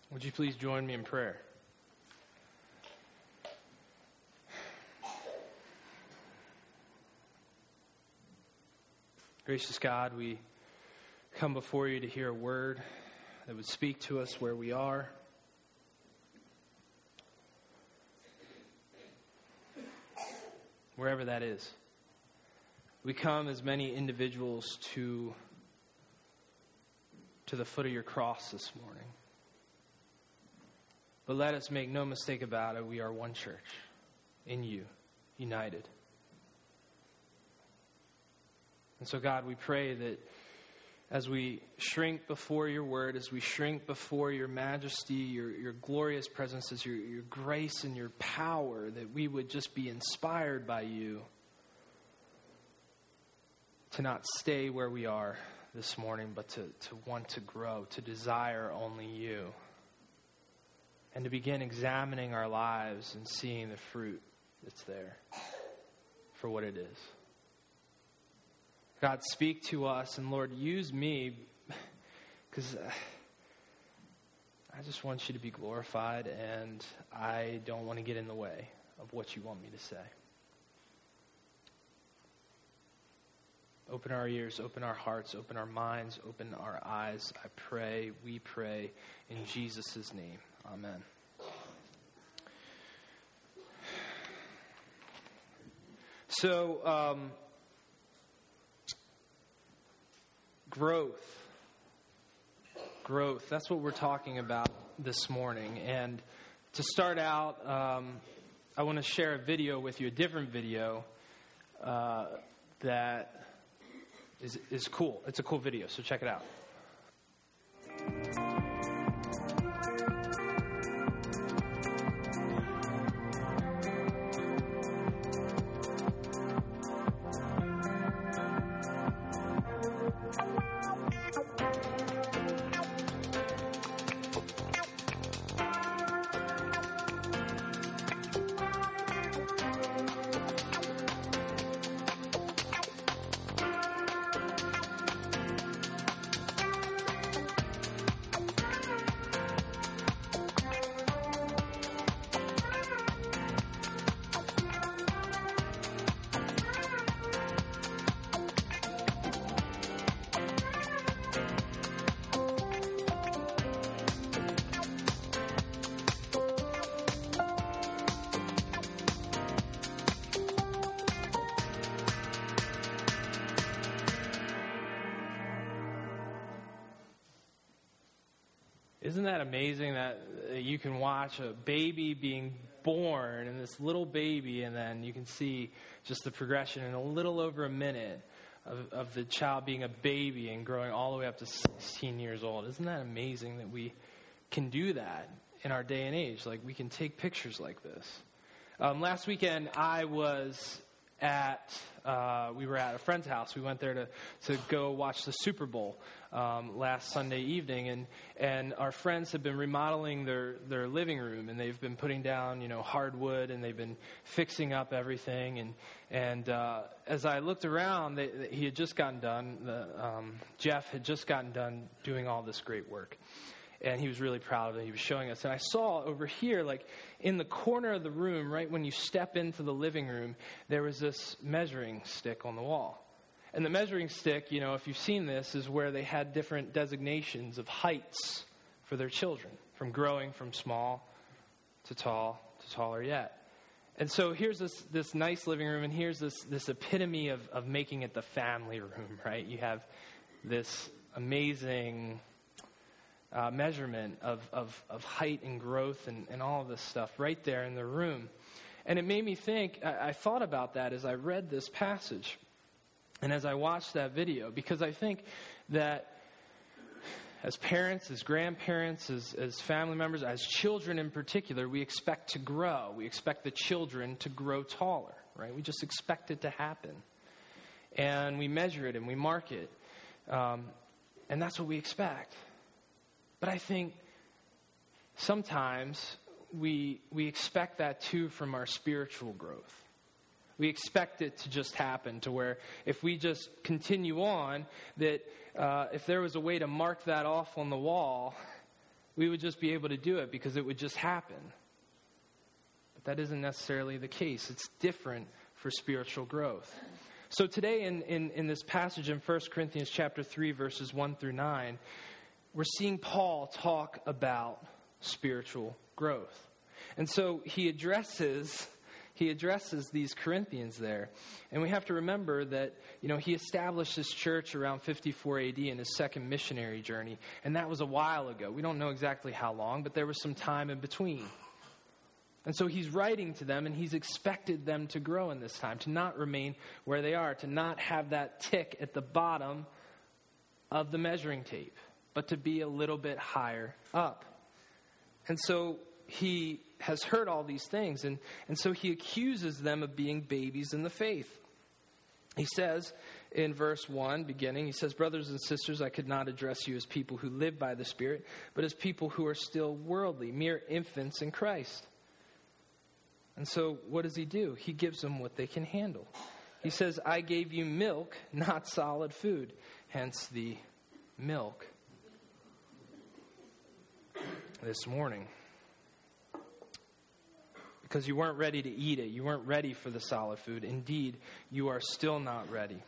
Would you please join me in prayer? Gracious God, we come before you to hear a word that would speak to us where we are. Wherever that is. We come as many individuals to the foot of your cross this morning. But let us make no mistake about it, we are one church in you, united. And so, God, we pray that as we shrink before your word, as we shrink before your majesty, your glorious presence, as your grace and your power, that we would just be inspired by you to not stay where we are this morning, but to want to grow, to desire only you, and to begin examining our lives and seeing the fruit that's there for what it is. God, speak to us, and Lord, use me, because I just want you to be glorified, and I don't want to get in the way of what you want me to say. Open our ears, open our hearts, open our minds, open our eyes. I pray, we pray, in Jesus' name. Amen. So, Growth. That's what we're talking about this morning. And to start out, I want to share a video with you, a different video that is cool. It's a cool video, so check it out. Isn't that amazing that you can watch a baby being born and this little baby, and then you can see just the progression in a little over a minute of the child being a baby and growing all the way up to 16 years old. Isn't that amazing that we can do that in our day and age? Like, we can take pictures like this. Last weekend, I was we were at a friend's house. We went there to go watch the Super Bowl last Sunday evening, and our friends have been remodeling their living room, and they've been putting down hardwood, and they've been fixing up everything. And as I looked around, he had just gotten done. Jeff had just gotten done doing all this great work. And he was really proud of it. He was showing us. And I saw over here, like in the corner of the room, right when you step into the living room, there was this measuring stick on the wall. And the measuring stick, if you've seen this, is where they had different designations of heights for their children, from growing from small to tall to taller yet. And so here's this nice living room, and here's this epitome of making it the family room, right? You have this amazing measurement of height and growth and all of this stuff right there in the room. And it made me think, I thought about that as I read this passage and as I watched that video, because I think that as parents, as grandparents, as family members, as children in particular, we expect to grow. We expect the children to grow taller, right? We just expect it to happen. And we measure it and we mark it. And that's what we expect. But I think sometimes we expect that too from our spiritual growth. We expect it to just happen to where if we just continue on, that if there was a way to mark that off on the wall, we would just be able to do it because it would just happen. But that isn't necessarily the case. It's different for spiritual growth. So today in this passage in 1 Corinthians chapter 3, verses 1 through 9, we're seeing Paul talk about spiritual growth. And so he addresses these Corinthians there. And we have to remember that, he established this church around 54 AD in his second missionary journey. And that was a while ago. We don't know exactly how long, but there was some time in between. And so he's writing to them, and he's expected them to grow in this time, to not remain where they are, to not have that tick at the bottom of the measuring tape, but to be a little bit higher up. And so he has heard all these things, and so he accuses them of being babies in the faith. He says in verse 1, beginning, he says, "Brothers and sisters, I could not address you as people who live by the Spirit, but as people who are still worldly, mere infants in Christ." And so what does he do? He gives them what they can handle. He says, "I gave you milk, not solid food," hence the milk this morning. Because you weren't ready to eat it. You weren't ready for the solid food. Indeed, you are still not ready.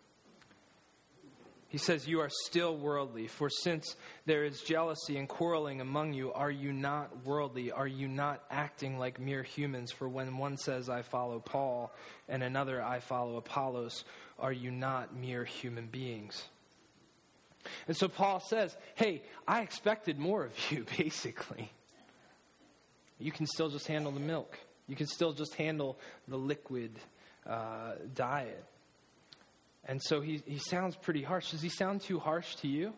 He says, "You are still worldly. For since there is jealousy and quarreling among you, are you not worldly? Are you not acting like mere humans? For when one says, 'I follow Paul,' and another, 'I follow Apollos,' are you not mere human beings?" And so Paul says, hey, I expected more of you, basically. You can still just handle the milk. You can still just handle the liquid diet. And so he sounds pretty harsh. Does he sound too harsh to you?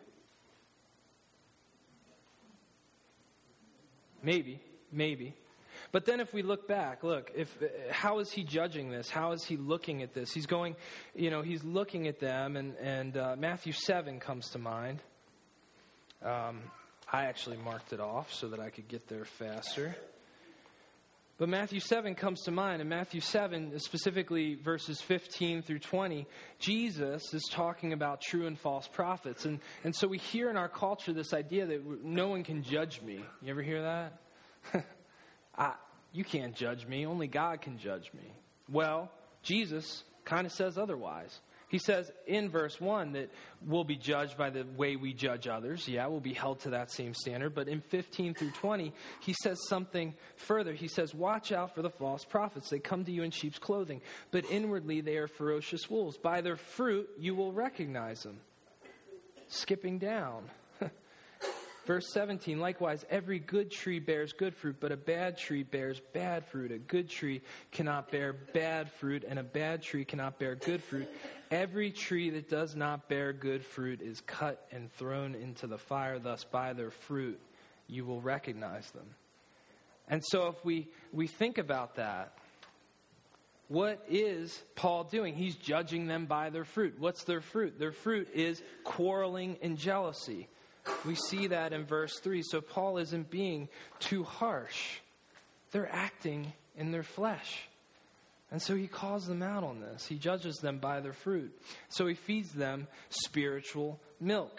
Maybe. But then if we look back, how is he judging this? How is he looking at this? He's going, he's looking at them, and Matthew 7 comes to mind. I actually marked it off so that I could get there faster. But Matthew 7 comes to mind, and Matthew 7, specifically verses 15 through 20, Jesus is talking about true and false prophets. And so we hear in our culture this idea that no one can judge me. You ever hear that? You can't judge me. Only God can judge me. Well, Jesus kind of says otherwise. He says in verse 1 that we'll be judged by the way we judge others. Yeah, we'll be held to that same standard. But in 15 through 20, he says something further. He says, "Watch out for the false prophets. They come to you in sheep's clothing, but inwardly they are ferocious wolves. By their fruit you will recognize them." Skipping down. Verse 17, "Likewise, every good tree bears good fruit, but a bad tree bears bad fruit. A good tree cannot bear bad fruit, and a bad tree cannot bear good fruit. Every tree that does not bear good fruit is cut and thrown into the fire. Thus, by their fruit, you will recognize them." And so if we think about that, what is Paul doing? He's judging them by their fruit. What's their fruit? Their fruit is quarreling and jealousy. We see that in verse 3. So Paul isn't being too harsh. They're acting in their flesh. And so he calls them out on this. He judges them by their fruit. So he feeds them spiritual milk.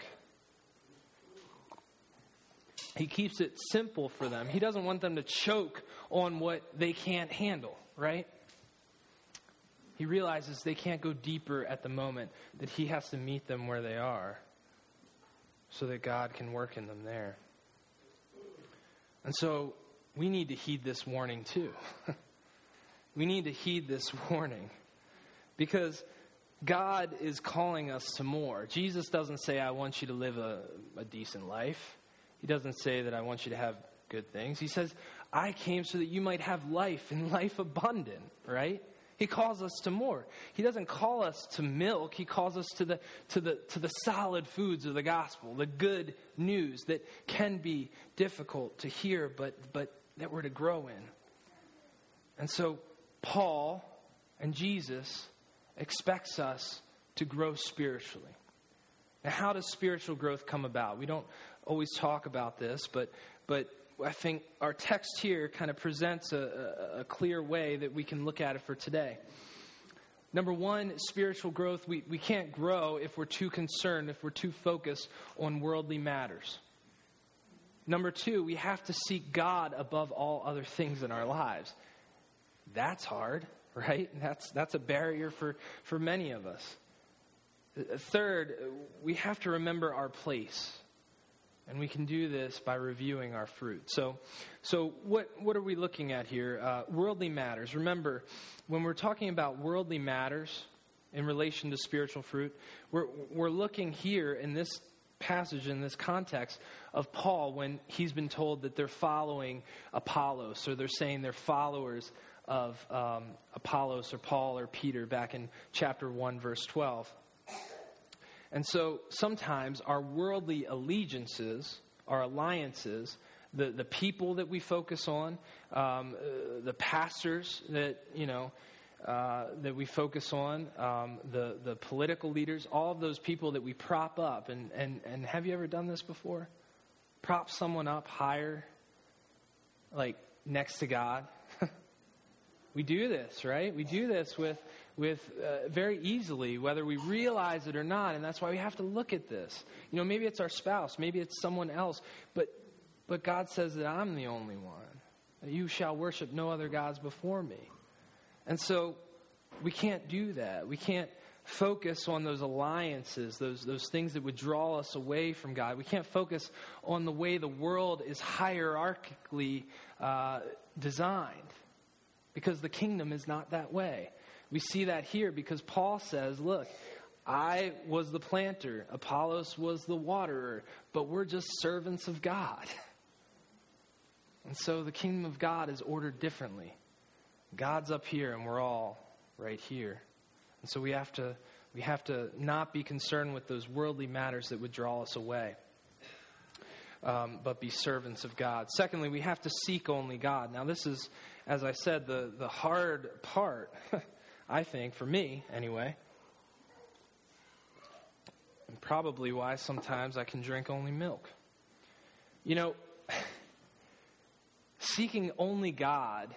He keeps it simple for them. He doesn't want them to choke on what they can't handle, right? He realizes they can't go deeper at the moment, that he has to meet them where they are, so that God can work in them there. And so we need to heed this warning too. We need to heed this warning because God is calling us to more. Jesus doesn't say, "I want you to live a decent life." He doesn't say that I want you to have good things. He says, "I came so that you might have life and life abundant," right? He calls us to more. He doesn't call us to milk. He calls us to the solid foods of the gospel, the good news that can be difficult to hear, but that we're to grow in. And so Paul and Jesus expects us to grow spiritually. Now, how does spiritual growth come about? We don't always talk about this, but I think our text here kind of presents a clear way that we can look at it for today. Number one, spiritual growth, we can't grow if we're too concerned, if we're too focused on worldly matters. Number 2, we have to seek God above all other things in our lives. That's hard, right? That's a barrier for many of us. Third, we have to remember our place. And we can do this by reviewing our fruit. So what are we looking at here? Worldly matters. Remember, when we're talking about worldly matters in relation to spiritual fruit, we're looking here in this passage, in this context of Paul, when he's been told that they're following Apollos, or they're saying they're followers of Apollos or Paul or Peter back in chapter 1, verse 12. And so sometimes our worldly allegiances, our alliances, the people that we focus on, the pastors that we focus on, the political leaders, all of those people that we prop up. And have you ever done this before? Prop someone up higher, like next to God. We do this, right? We do this with very easily, whether we realize it or not, and that's why we have to look at this. Maybe it's our spouse, maybe it's someone else, but God says that I'm the only one. You shall worship no other gods before me. And so we can't do that. We can't focus on those alliances, those things that would draw us away from God. We can't focus on the way the world is hierarchically designed, because the kingdom is not that way. We see that here because Paul says, look, I was the planter, Apollos was the waterer, but we're just servants of God. And so the kingdom of God is ordered differently. God's up here and we're all right here. And so we have to not be concerned with those worldly matters that would draw us away, but be servants of God. Secondly, we have to seek only God. Now this is, as I said, the hard part, I think, for me anyway. And probably why sometimes I can drink only milk. Seeking only God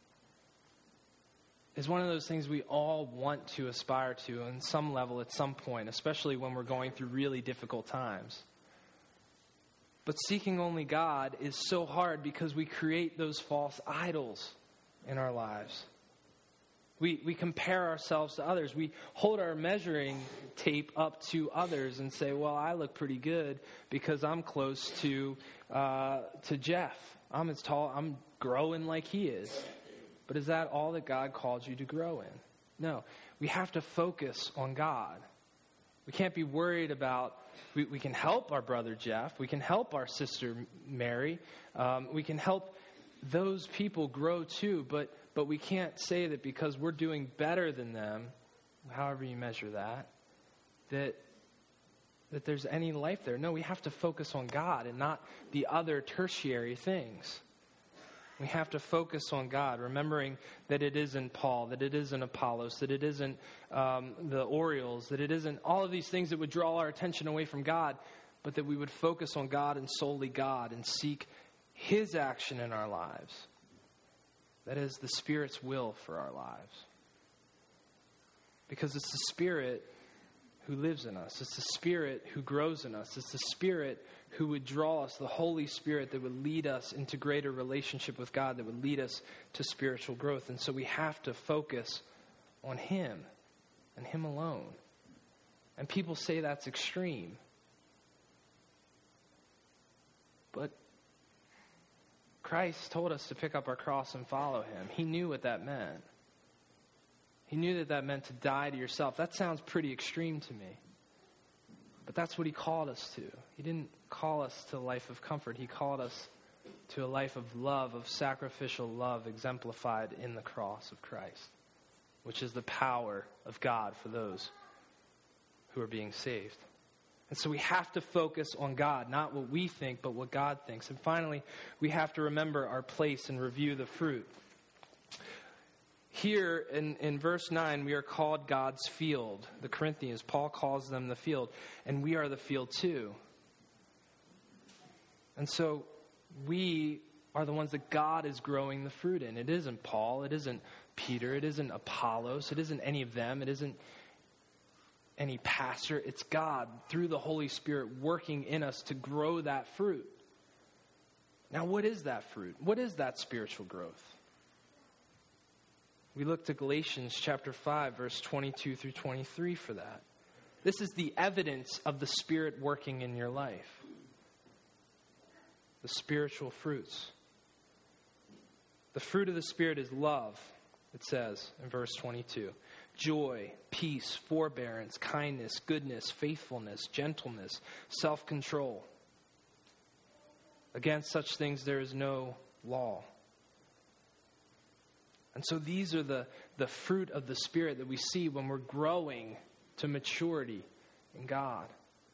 is one of those things we all want to aspire to on some level at some point, especially when we're going through really difficult times. But seeking only God is so hard because we create those false idols in our lives. We compare ourselves to others. We hold our measuring tape up to others and say, well, I look pretty good because I'm close to Jeff. I'm as tall. I'm growing like he is. But is that all that God called you to grow in? No. We have to focus on God. We can't be worried about, we can help our brother Jeff. We can help our sister Mary. We can help those people grow too, but we can't say that because we're doing better than them, however you measure that there's any life there. No, we have to focus on God and not the other tertiary things. We have to focus on God, remembering that it isn't Paul, that it isn't Apollos, that it isn't the Orioles, that it isn't all of these things that would draw our attention away from God, but that we would focus on God and solely God and seek His action in our lives. That is the Spirit's will for our lives. Because it's the Spirit who lives in us. It's the Spirit who grows in us. It's the Spirit who would draw us, the Holy Spirit that would lead us into greater relationship with God, that would lead us to spiritual growth. And so we have to focus on Him and Him alone. And people say that's extreme. But Christ told us to pick up our cross and follow Him. He knew what that meant. He knew that meant to die to yourself. That sounds pretty extreme to me. But that's what He called us to. He didn't call us to a life of comfort. He called us to a life of love, of sacrificial love exemplified in the cross of Christ, which is the power of God for those who are being saved. And so we have to focus on God, not what we think, but what God thinks. And finally, we have to remember our place and review the fruit. Here in verse 9, we are called God's field. The Corinthians, Paul calls them the field. And we are the field too. And so we are the ones that God is growing the fruit in. It isn't Paul. It isn't Peter. It isn't Apollos. It isn't any of them. It isn't any pastor. It's God through the Holy Spirit working in us to grow that fruit. Now, what is that fruit? What is that spiritual growth? We look to Galatians chapter 5, verse 22 through 23 for that. This is the evidence of the Spirit working in your life. The spiritual fruits. The fruit of the Spirit is love, it says in verse 22. Joy, peace, forbearance, kindness, goodness, faithfulness, gentleness, self-control. Against such things there is no law. And so these are the fruit of the Spirit that we see when we're growing to maturity in God.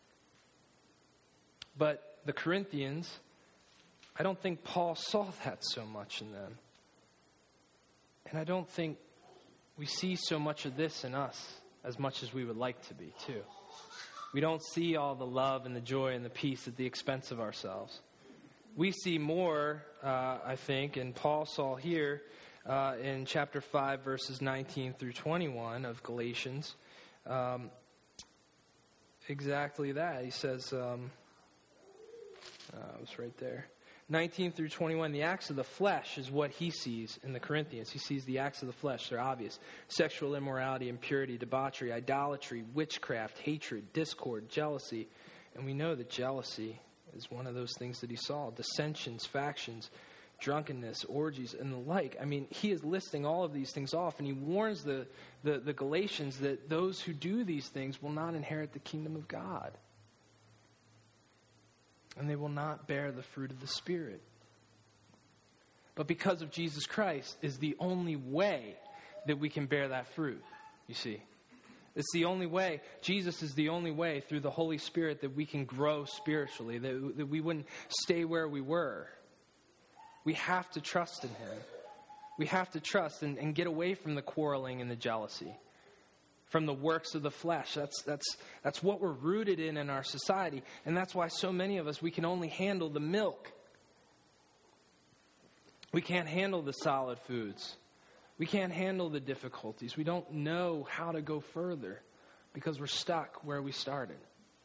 But the Corinthians, I don't think Paul saw that so much in them. And I don't think we see so much of this in us as much as we would like to be, too. We don't see all the love and the joy and the peace at the expense of ourselves. We see more, I think, and Paul saw here in chapter 5, verses 19 through 21 of Galatians, exactly that. He says, it was right there. 19 through 21, the acts of the flesh is what he sees in the Corinthians. He sees the acts of the flesh. They're obvious. Sexual immorality, impurity, debauchery, idolatry, witchcraft, hatred, discord, jealousy. And we know that jealousy is one of those things that he saw. Dissensions, factions, drunkenness, orgies, and the like. I mean, he is listing all of these things off, and he warns the Galatians that those who do these things will not inherit the kingdom of God. And they will not bear the fruit of the Spirit. But because of Jesus Christ is the only way that we can bear that fruit, you see. It's the only way. Jesus is the only way through the Holy Spirit that we can grow spiritually, that we wouldn't stay where we were. We have to trust in Him. We have to trust and get away from the quarreling and the jealousy, from the works of the flesh. That's what we're rooted in our society. And that's why so many of us, we can only handle the milk. We can't handle the solid foods. We can't handle the difficulties. We don't know how to go further because we're stuck where we started.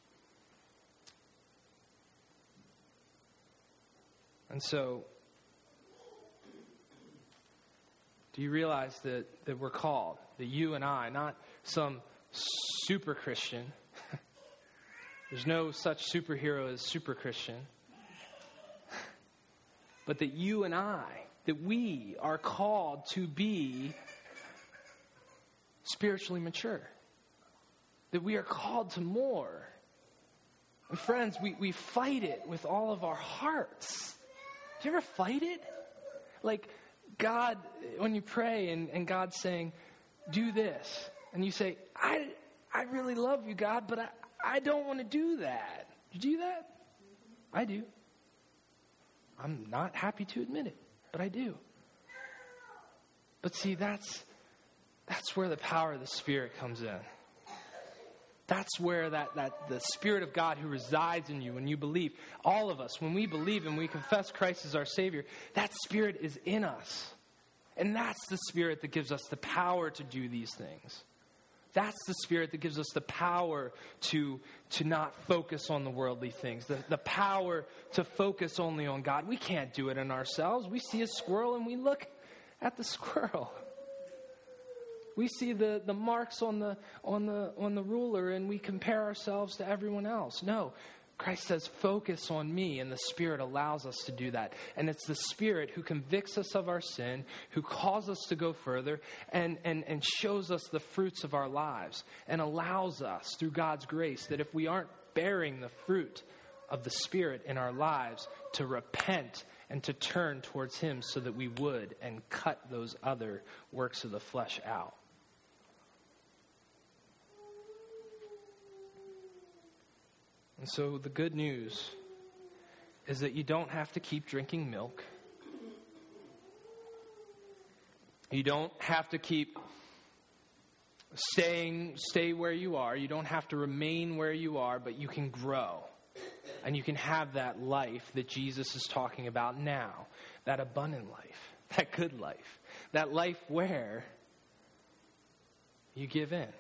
And so, do you realize that we're called, that you and I, not some super Christian. There's no such superhero as super Christian. But that you and I, that we are called to be spiritually mature. That we are called to more. And friends, we fight it with all of our hearts. Do you ever fight it? Like God, when you pray and God's saying, do this. And you say, I really love you, God, but I don't want to do that. You do that? I do. I'm not happy to admit it, but I do. But see, that's where the power of the Spirit comes in. That's where that the Spirit of God who resides in you when you believe. All of us, when we believe and we confess Christ as our Savior, that Spirit is in us. And that's the Spirit that gives us the power to do these things. That's the Spirit that gives us the power to not focus on the worldly things. The power to focus only on God. We can't do it in ourselves. We see a squirrel and we look at the squirrel. We see the marks on the ruler and we compare ourselves to everyone else. No. Christ says, focus on me, and the Spirit allows us to do that. And it's the Spirit who convicts us of our sin, who calls us to go further, and shows us the fruits of our lives, and allows us, through God's grace, that if we aren't bearing the fruit of the Spirit in our lives, to repent and to turn towards Him so that we would, and cut those other works of the flesh out. And so the good news is that you don't have to keep drinking milk. You don't have to keep stay where you are. You don't have to remain where you are, but you can grow. And you can have that life that Jesus is talking about now. That abundant life. That good life. That life where you give in.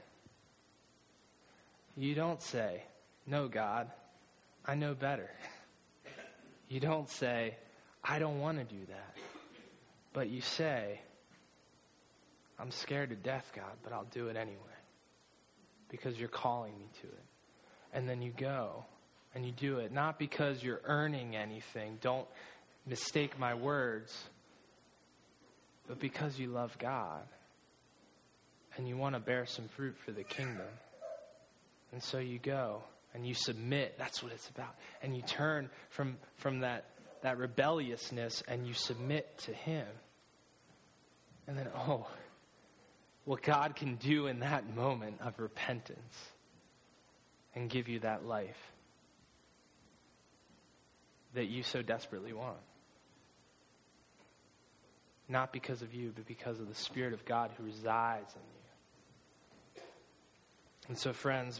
You don't say, no, God, I know better. You don't say, I don't want to do that. But you say, I'm scared to death, God, but I'll do it anyway. Because you're calling me to it. And then you go and you do it. Not because you're earning anything. Don't mistake my words. But because you love God. And you want to bear some fruit for the kingdom. And so you go and you submit. That's what it's about. And you turn from that rebelliousness and you submit to Him. And then, what God can do in that moment of repentance and give you that life that you so desperately want. Not because of you, but because of the Spirit of God who resides in you. And so, friends,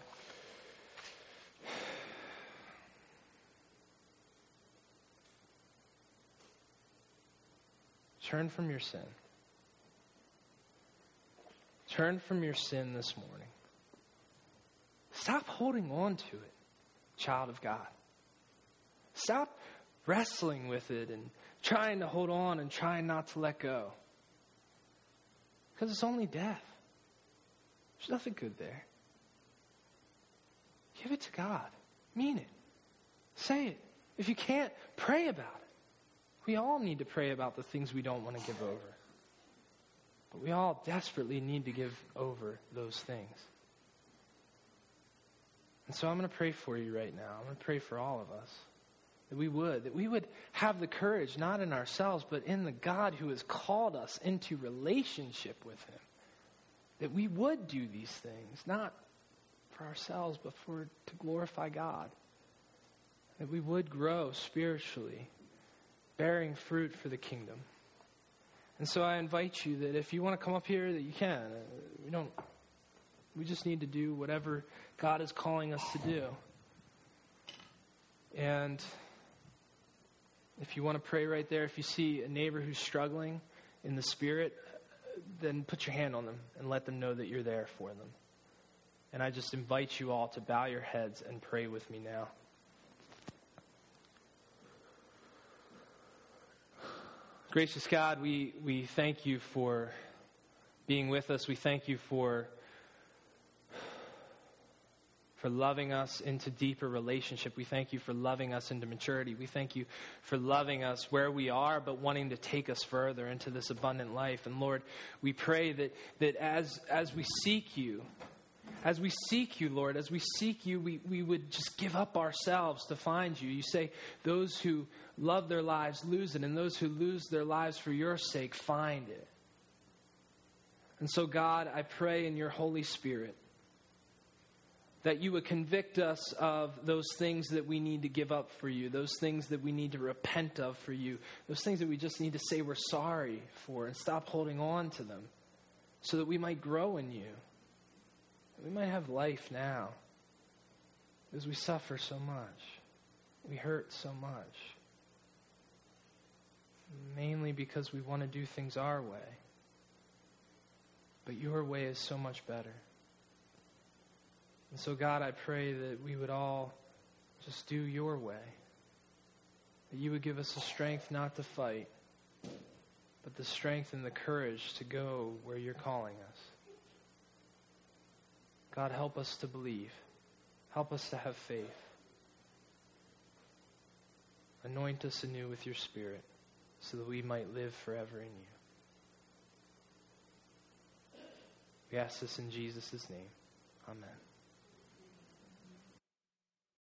turn from your sin. Turn from your sin this morning. Stop holding on to it, child of God. Stop wrestling with it and trying to hold on and trying not to let go. Because it's only death. There's nothing good there. Give it to God. Mean it. Say it. If you can't, pray about it. We all need to pray about the things we don't want to give over. But we all desperately need to give over those things. And so I'm going to pray for you right now. I'm going to pray for all of us. That we would have the courage, not in ourselves, but in the God who has called us into relationship with Him. That we would do these things, not for ourselves, but to glorify God. That we would grow spiritually, bearing fruit for the kingdom. And so I invite you that if you want to come up here, that you can. We just need to do whatever God is calling us to do. And if you want to pray right there, if you see a neighbor who's struggling in the Spirit, then put your hand on them and let them know that you're there for them. And I just invite you all to bow your heads and pray with me now. Gracious God, we thank you for being with us. We thank you for loving us into deeper relationship. We thank you for loving us into maturity. We thank you for loving us where we are, but wanting to take us further into this abundant life. And Lord, we pray that as we seek you, Lord, as we seek you, we would just give up ourselves to find you. You say those who love their lives lose it, and those who lose their lives for your sake find it. And so, God, I pray in your Holy Spirit that you would convict us of those things that we need to give up for you, those things that we need to repent of for you, those things that we just need to say we're sorry for and stop holding on to them so that we might grow in you. We might have life now as we suffer so much. We hurt so much. Mainly because we want to do things our way. But your way is so much better. And so, God, I pray that we would all just do your way. That you would give us the strength not to fight, but the strength and the courage to go where you're calling us. God, help us to believe. Help us to have faith. Anoint us anew with your Spirit so that we might live forever in you. We ask this in Jesus' name. Amen.